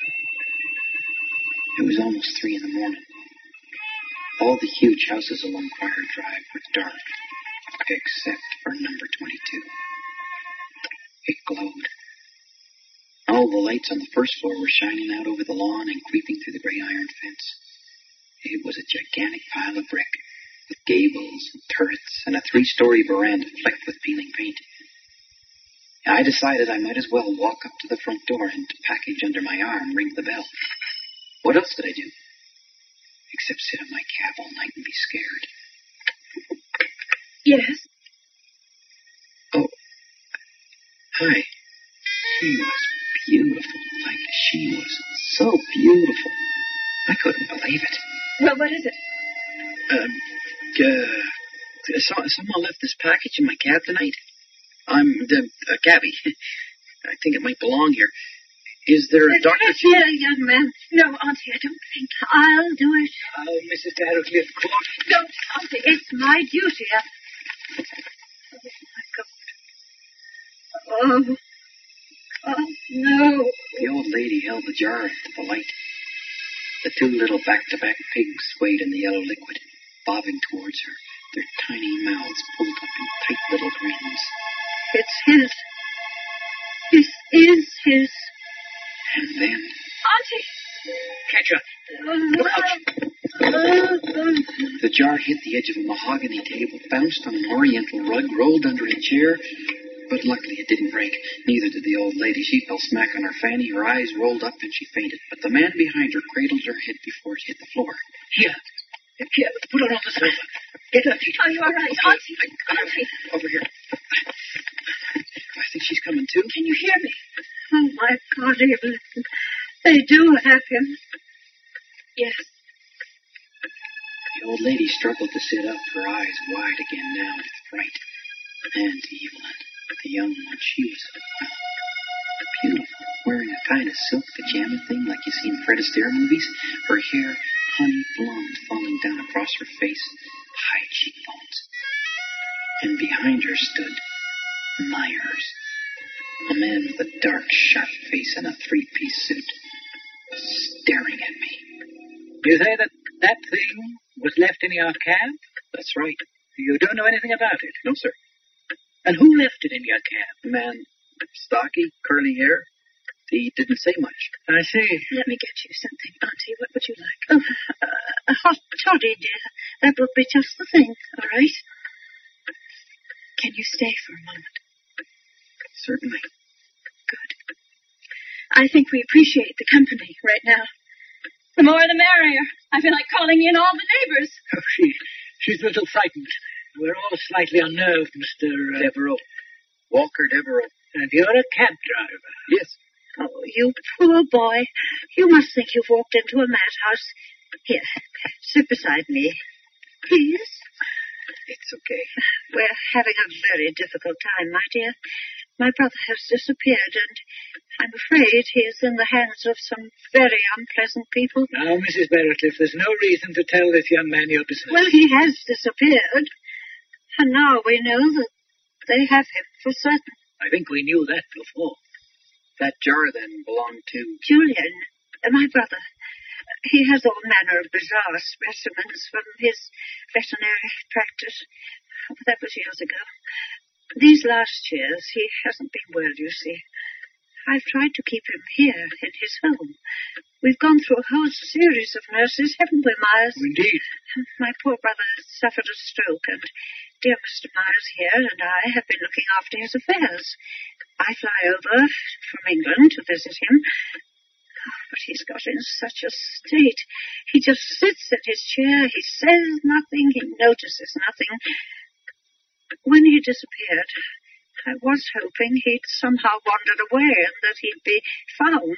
S22: It was almost three in the morning. All the huge houses along Crier Drive were dark, except for number twenty-two. It glowed. All the lights on the first floor were shining out over the lawn and creeping through the gray iron fence. It was a gigantic pile of brick, with gables and turrets and a three-story veranda flecked with peeling paint. I decided I might as well walk up to the front door and, package under my arm, ring the bell. What else did I do? Except sit in my cab all night and be scared.
S21: Yes?
S22: Oh. Hi. She was beautiful. Like, she was so beautiful. I couldn't believe it.
S21: Well, what is it?
S22: Um, uh, so, someone left this package in my cab tonight. I'm the uh, cabbie. I think it might belong here. Is there a Doctor
S21: Here, young man. No, Auntie, I don't think. I'll do it.
S22: Oh, Missus Darrowcliff,
S21: Don't, Auntie. It's my duty. Oh, my God. Oh. Oh, no.
S22: The old lady held the jar up to the light. The two little back-to-back pigs swayed in the yellow liquid, bobbing towards her, their tiny mouths pulled up in tight little grins.
S21: It's his. This is his.
S22: And then...
S21: Auntie!
S22: Catch up. The jar hit the edge of a mahogany table, bounced on an oriental rug, rolled under a chair, but luckily it didn't break. Neither did the old lady. She fell smack on her fanny, her eyes rolled up, and she fainted. But the man behind her cradled her head before it hit the floor. Here. Here, put her on the sofa. Get her feet.
S21: Are you all right, Auntie? Auntie.
S22: Over here. I think she's coming too.
S21: Can you hear me? Oh, my God, Evelyn. They do have him. Yes.
S22: The old lady struggled to sit up, her eyes wide again now with fright. And Evelyn, the young one, she was beautiful, wearing a kind of silk pajama thing like you see in Fred Astaire movies. Her hair, honey blonde, falling down across her face, high cheekbones. And behind her stood Myers, a
S20: a man with a dark, sharp face and a three-piece suit, staring at me.
S22: You say that that thing was left in your cab?
S20: That's right.
S22: You don't know anything about it?
S20: No, sir.
S22: And who left it in your cab?
S20: A man, stocky, curly hair. He didn't say much.
S22: I see.
S21: Let me get you something, Auntie. What would you like? Oh, uh, a hot toddy, dear. That would be just the thing, all right? Can you stay for a moment?
S20: Certainly.
S21: Good. I think we appreciate the company right now. The more the merrier. I feel like calling in all the neighbors.
S22: Oh, she, she's a little frightened. We're all slightly unnerved, Mister Uh,
S20: Devereaux. Walker Devereaux.
S22: And you're a cab driver.
S20: Yes.
S21: Oh, you poor boy. You must think you've walked into a madhouse. Here, sit beside me. Please.
S20: It's okay.
S21: We're having a very difficult time, my dear. My brother has disappeared, and I'm afraid he is in the hands of some very unpleasant people.
S22: Now, Missus Barracliff, there's no reason to tell this young man your business.
S21: Well, he has disappeared, and now we know that they have him for certain.
S22: I think we knew that before.
S20: That jar, then, belonged to...
S21: Julian, my brother. He has all manner of bizarre specimens from his veterinary practice. But that was years ago. These last years, he hasn't been well, you see. I've tried to keep him here in his home. We've gone through a whole series of nurses, haven't we, Myers?
S22: Indeed.
S21: My poor brother suffered a stroke, and dear Mister Myers here and I have been looking after his affairs. I fly over from England to visit him. But he's got in such a state. He just sits in his chair. He says nothing. He notices nothing. When he disappeared, I was hoping he'd somehow wandered away and that he'd be found.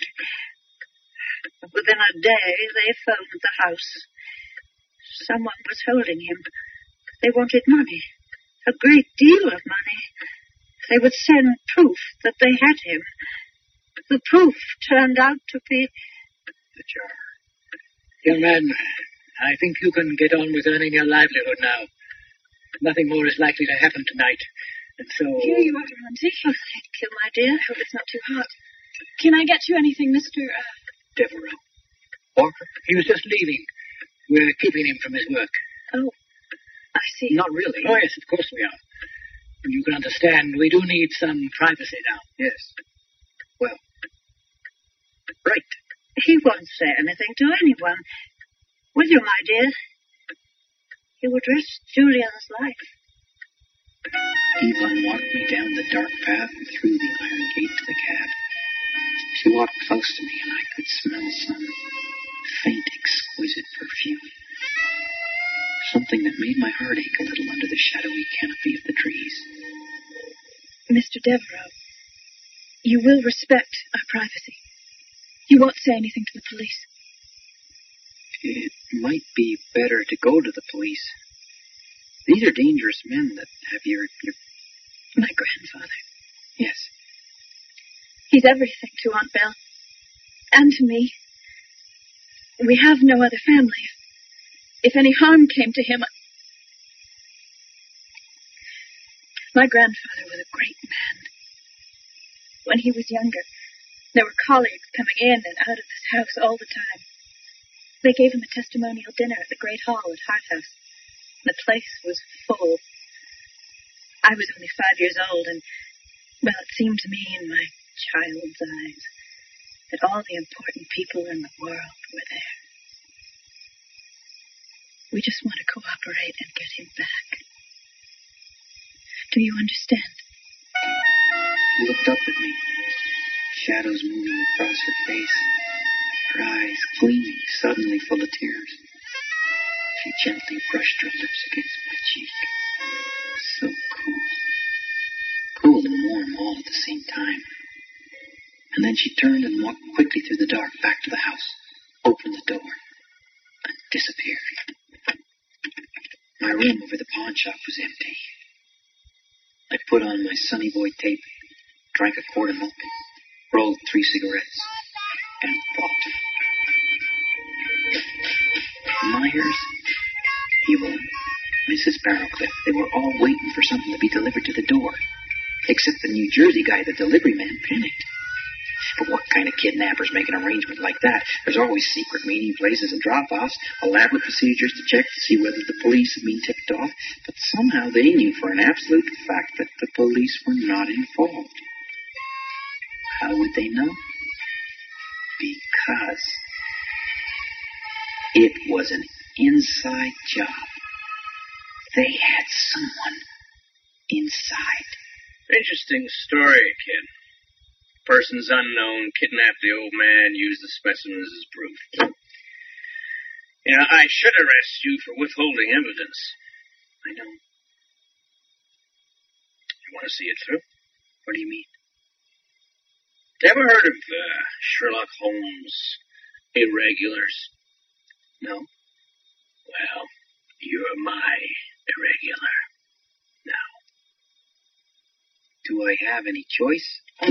S21: Within a day, they phoned the house. Someone was holding him. They wanted money. A great deal of money. They would send proof that they had him. The proof turned out to be
S22: the jar. Young man, I think you can get on with earning your livelihood now. Nothing more is likely to happen tonight. And so...
S21: Here you are, Auntie. Oh, thank you, my dear. I hope it's not too hot. Can I get you anything, Mister Uh...
S22: Devereaux. Walker? He was just leaving. We're keeping him from his work.
S21: Oh, I see.
S20: Not really.
S22: Oh, yes, of course we are. And you can understand, we do need some privacy now.
S20: Yes. Well, right.
S21: He won't say anything to anyone. Will you, my dear? He would risk Julian's life.
S20: Yvonne walked me down the dark path and through the iron gate to the cab. She walked close to me, and I could smell some faint, exquisite perfume. Something that made my heart ache a little under the shadowy canopy of the trees.
S21: Mister Devereaux, you will respect our privacy. You won't say anything to the police.
S20: It might be better to go to the police. These are dangerous men that have your... your...
S21: My grandfather.
S20: Yes.
S21: He's everything to Aunt Belle. And to me. We have no other family. If any harm came to him... My grandfather was a great man. When he was younger, there were colleagues coming in and out of his house all the time. They gave him a testimonial dinner at the Great Hall at Harthouse. The place was full. I was only five years old, and, well, it seemed to me in my child's eyes that all the important people in the world were there. We just want to cooperate and get him back. Do you understand?
S20: She looked up at me, shadows moving across her face, her eyes gleaming, suddenly full of tears. She gently brushed her lips against my cheek. So cool. Cool and warm all at the same time. And then she turned and walked quickly through the dark back to the house, opened the door, and disappeared. My room over the pawn shop was empty. I put on my Sonny Boy tape, drank a quart of milk, rolled three cigarettes, and thought. Myers, Evelyn, Missus Barrowcliff, they were all waiting for something to be delivered to the door. Except the New Jersey guy, the delivery man, panicked. But what kind of kidnappers make an arrangement like that? There's always secret meeting places and drop-offs, elaborate procedures to check to see whether the police have been tipped off, but somehow they knew for an absolute fact that the police were not involved. How would they know? Because it was an inside job. They had someone inside.
S22: Interesting story, kid. Persons unknown kidnapped the old man, used the specimens as proof. You know, I should arrest you for withholding evidence. I know. You want to see it through?
S20: What do you mean?
S22: Ever heard of uh, Sherlock Holmes' irregulars?
S20: No.
S22: Well, you're my irregular. Now.
S20: Do I have any choice?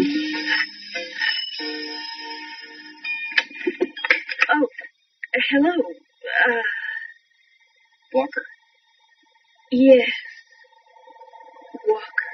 S19: Oh, uh, hello. Uh,
S20: Walker.
S19: Yes. Walker.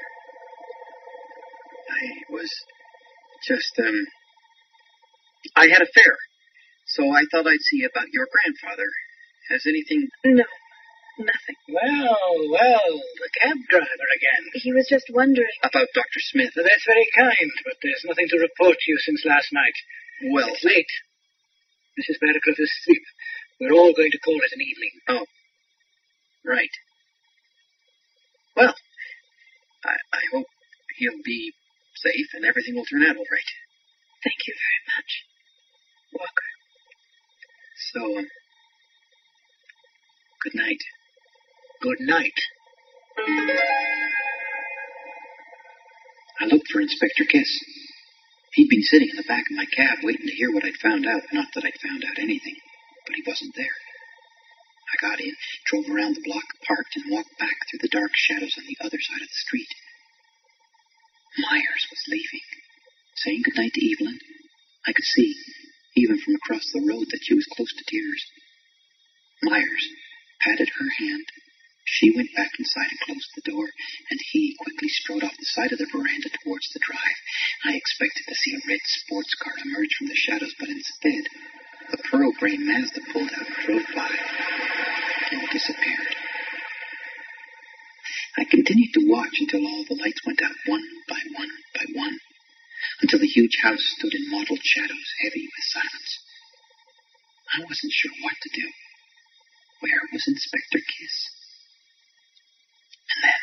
S20: I was just, um... I had a fare, so I thought I'd see about your grandfather. Has anything...
S19: No. Nothing.
S22: Well, well, the cab driver again.
S19: He was just wondering.
S20: About Doctor Smith.
S22: That's very kind, but there's nothing to report to you since last night.
S20: Well...
S22: It's late. Missus Meredith is asleep. We're all going to call it an evening.
S20: Oh. Right. Well, I, I hope he'll be safe and everything will turn out all right.
S19: Thank you very much, Walker.
S20: So, um... good night.
S22: Good night.
S20: I looked for Inspector Kiss. He'd been sitting in the back of my cab waiting to hear what I'd found out. Not that I'd found out anything, but he wasn't there. I got in, drove around the block, parked, and walked back through the dark shadows on the other side of the street. Myers was leaving, saying goodnight to Evelyn. I could see, even from across the road, that she was close to tears. Myers patted her hand. She went back inside and closed the door, and he quickly strode off the side of the veranda towards the drive. I expected to see a red sports car emerge from the shadows, but instead, the pearl gray Mazda pulled out, drove by, and disappeared. I continued to watch until all the lights went out one by one by one, until the huge house stood in mottled shadows, heavy with silence. I wasn't sure what to do. Where was Inspector Kiss? And then,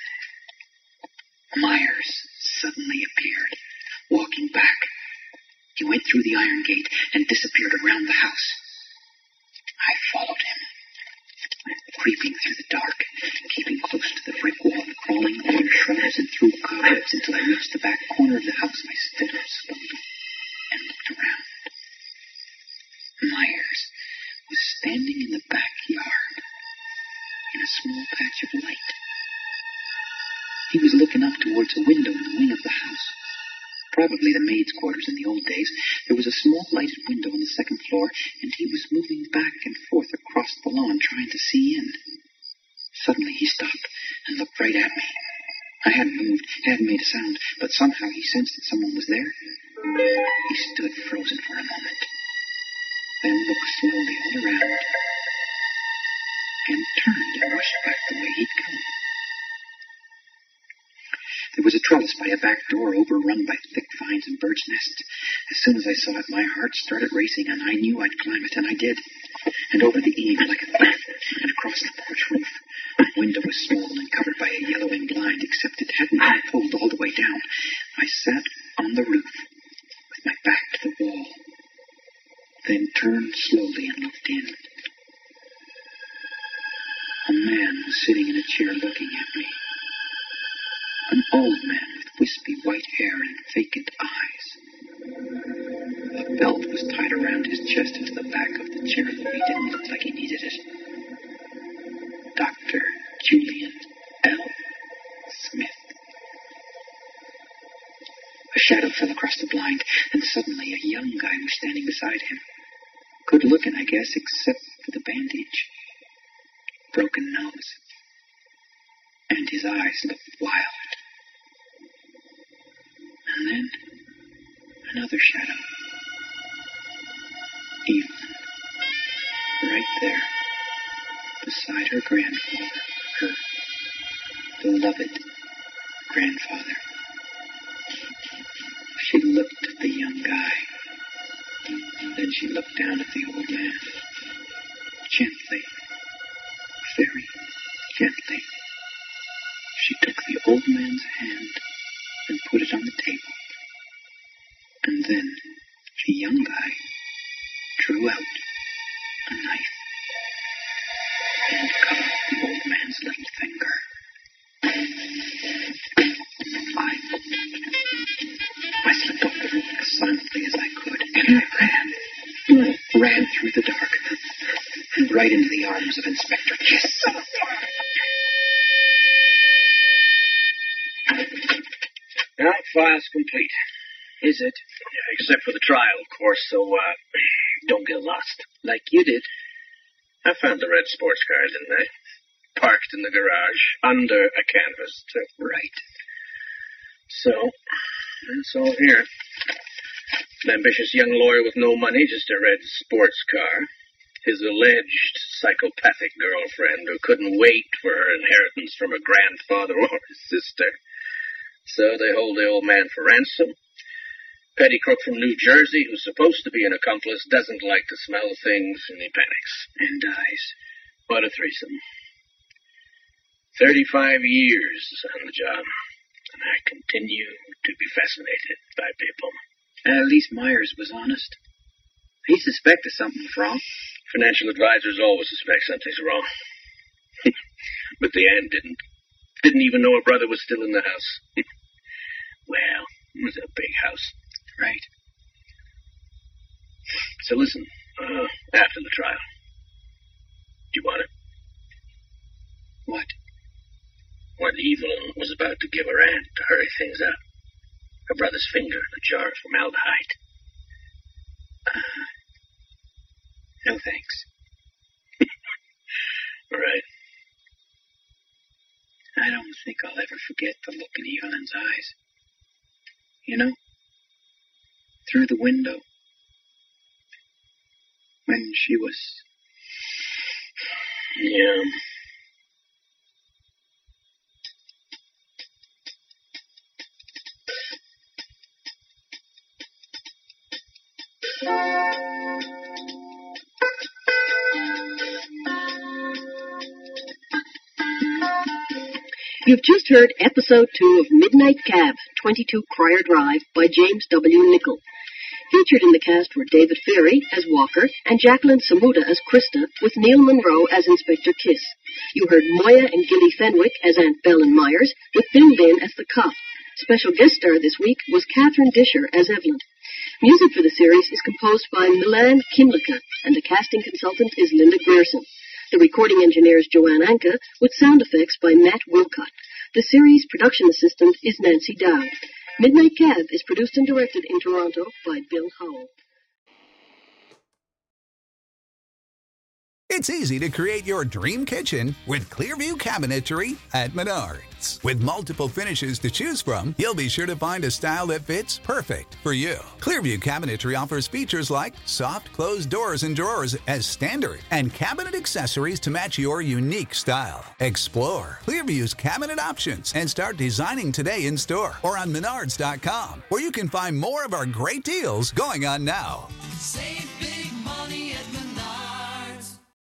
S20: Myers suddenly appeared, walking back. He went through the iron gate and disappeared around the house. I followed him, creeping through the dark, keeping close to the brick wall, crawling over shrubs and through cobwebs until I reached the back corner of the house. I stood up slowly and looked around. Myers was standing in the backyard in a small patch of light. He was looking up towards a window in the wing of the house. Probably the maid's quarters in the old days. There was a small lighted window on the second floor, and he was moving back and forth across the lawn trying to see in. Suddenly he stopped and looked right at me. I hadn't moved, hadn't made a sound, but somehow he sensed that someone was there. He stood frozen for a moment, then looked slowly all around, and turned and rushed back the way he'd come. There was a trellis by a back door overrun by thick vines and birds' nests. As soon as I saw it, my heart started racing, and I knew I'd climb it, and I did. And over the eave like a thief, and across the porch roof. The window was small and covered by a yellowing blind, except it hadn't been pulled all the way down. I sat on the roof, with my back to the wall, then turned slowly and looked in. A man was sitting in a chair looking at me. An old man with wispy white hair and vacant eyes. A belt was tied around his chest into the back of the chair, though he didn't look like he needed it. Doctor Julian L. Smith. A shadow fell across the blind, and suddenly a young guy was standing beside him. Good looking, I guess, except for the bandage. Broken nose. And his eyes looked wild. then, another shadow. Evelyn. Right there. Beside her grandfather. Her beloved grandfather. She looked at the young guy. Then she looked down at the old man. Gently. Very gently. She took the old man's hand and put it on the table. And then the young guy drew out a knife and cut off the old man's little finger. I, I slipped off the roof as silently as I could, and I ran, ran through the dark, and right into the arms of Inspector Kiss.
S22: Now, file's complete.
S20: Is it?
S22: Yeah, except for the trial, of course, so, uh, don't get lost.
S20: Like you did.
S22: I found the red sports car, didn't I? Parked in the garage, under a canvas, too.
S20: Right.
S22: So, that's all here. An ambitious young lawyer with no money, just a red sports car. His alleged psychopathic girlfriend who couldn't wait for her inheritance from her grandfather or his sister. So they hold the old man for ransom. Petty crook from New Jersey, who's supposed to be an accomplice, doesn't like to smell things, and he panics.
S20: And dies.
S22: What a threesome. Thirty-five years on the job, and I continue to be fascinated by people.
S20: At least Myers was honest. He suspected something was wrong.
S22: Financial advisors always suspect something's wrong. But the aunt didn't. Didn't even know her brother was still in the house. Well, it was a big house.
S20: Right.
S22: So listen, uh, after the trial. Do you want it?
S20: What?
S22: What Evelyn was about to give her aunt to hurry things up. Her brother's finger in a jar of formaldehyde.
S20: Uh, no thanks.
S22: Right.
S20: I don't think I'll ever forget the look in Evelyn's eyes. You know, through the window, when she was...
S22: Yeah.
S19: You've just heard episode two of Midnight Cab, twenty-two Crier Drive by James W. Nichol. Featured in the cast were David Ferry as Walker and Jacqueline Samuda as Krista, with Neil Monroe as Inspector Kiss. You heard Moya and Gilly Fenwick as Aunt Bellen Myers, with Bill Lynn as the cop. Special guest star this week was Catherine Disher as Evelyn. Music for the series is composed by Milan Kimlicka, and the casting consultant is Linda Grierson. The recording engineer is Joanne Anka, with sound effects by Matt Wilcott. The series production assistant is Nancy Dowd. Midnight Cab is produced and directed in Toronto by Bill Howell.
S1: It's easy to create your dream kitchen with Clearview Cabinetry at Menards. With multiple finishes to choose from, you'll be sure to find a style that fits perfect for you. Clearview Cabinetry offers features like soft closed doors and drawers as standard and cabinet accessories to match your unique style. Explore Clearview's cabinet options and start designing today in store or on menards dot com, where you can find more of our great deals going on now.
S17: Save